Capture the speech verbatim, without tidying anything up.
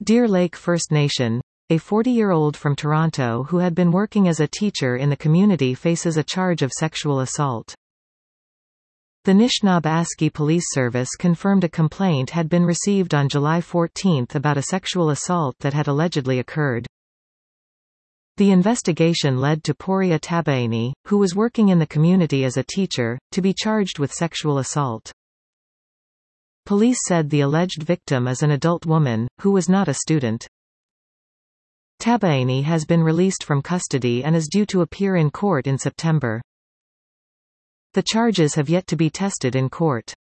Deer Lake First Nation. A forty-year-old from Toronto who had been working as a teacher in the community faces a charge of sexual assault. The Nishnawbe-Aski Police Service confirmed a complaint had been received on July fourteenth about a sexual assault that had allegedly occurred. The investigation led to Poria Tabaini, who was working in the community as a teacher, to be charged with sexual assault. Police said the alleged victim is an adult woman, who was not a student. Tabaini has been released from custody and is due to appear in court in September. The charges have yet to be tested in court.